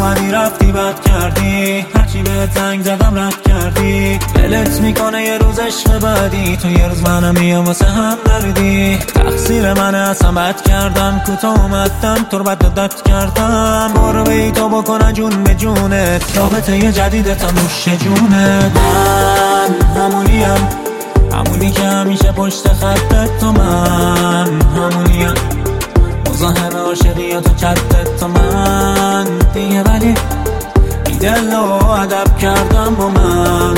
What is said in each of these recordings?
اومدی رفتی بد کردی، هرچی بهت زنگ زدم رد کردی. دلت میکنه یه روز عشق بعدی، تو یه روز منم میام واسه هم دردی. تقصیر منه اصلا بد کردم، کوتاه اومدم تو رو بدت کردم. برو بی تو بکنه جون به جونت، رابطه یه جدیده تا نوش جونت. من همونی که همیشه پشت خطت، تو من همونیم مزاحم عاشقی تو چتت، تو من دیگه ولی بی دل و ادب کردم با من.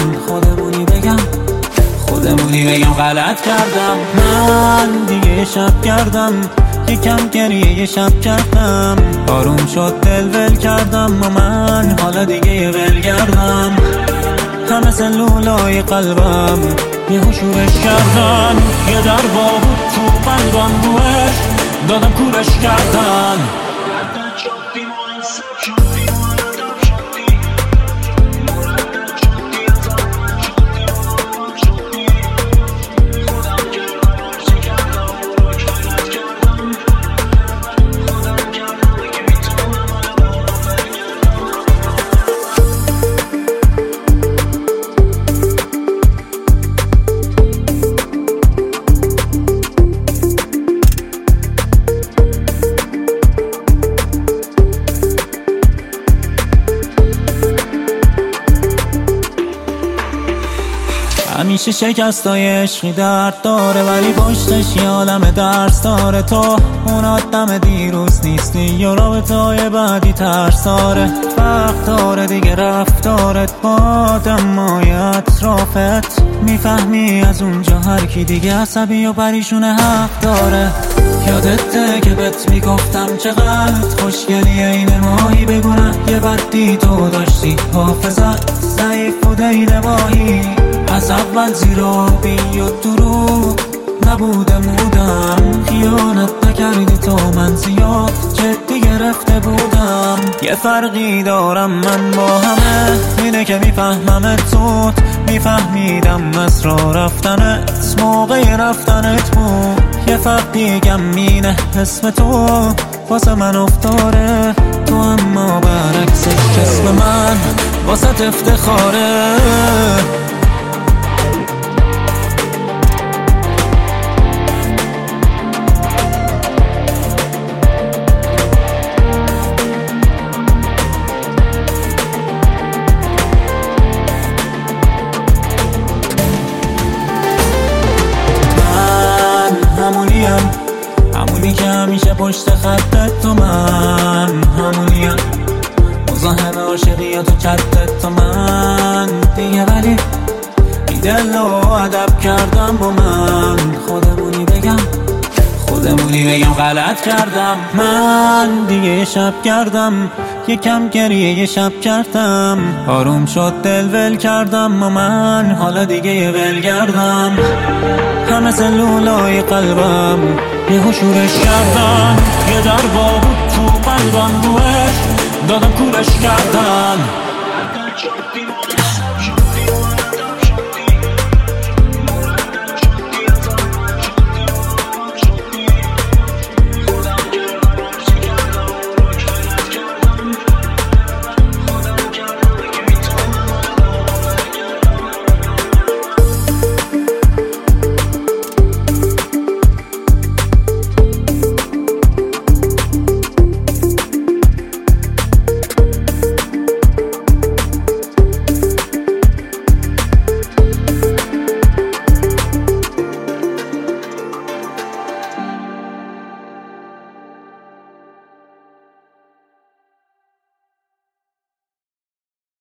خودمونی بگم غلط کردم. من دیگه یه شب کردم، یکم گریه یه شب کردم. آروم شد دل ول کردم و من حالا دیگه یه ول کردم. همه سلولای قلبم یه شورش کردن، یه در بود تو قلبم روش دادم کورش کردن. همیشه شکستای عشقی درد داره، ولی پشتش یه عالم درس داره. تو اون آدم دیروز نیستی، یا رابطه‌های بعدی ترساره. وقت داره دیگه رفتارت با آدمای اطرافت، میفهمی از اونجا هر کی دیگه عصبی و پریشونه حق داره. یادته که بهت میگفتم چقدر خوشگلی این ماهی، بگونه یه بدی تو داشتی، حافظت ضعیف بوده این ماهی. از اول زیرابی و دروغ نبوده مودم، خیانت نکردی تو من زیاد جدی گرفته بودم. یه فرقی دارم من با همه، اینه که میفهمم تو میفهمیدم از راه رفتنت موقع رفتنت بود. یه فرق دیگم اینه اسم تو واسه من افتاره تو، اما برعکسش اسم من واسه افتخاره. همونی که همیشه پشت خطت، تو من همونیم مزاحم عاشقی تو چتت، تو من دیگه ولی بی دل و ادب کردم با من. خودمونی بگم غلط کردم. من دیگه یه شب کردم، یکم گریه یه شب کردم. آروم شد دل ول کردم و من حالا دیگه یه ول کردم. همه سلولای قلبم یه شورش کردن، یه در بود تو قلبم روش دادم کورش کردن.